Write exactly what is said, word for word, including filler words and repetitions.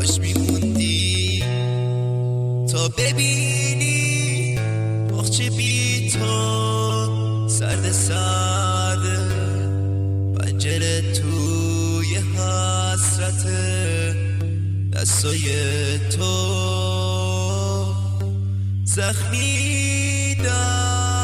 کاش میموندی تا ببینی باغچه بی تو سرد سرد، پنجره توی حسرت دستای تو زخمی در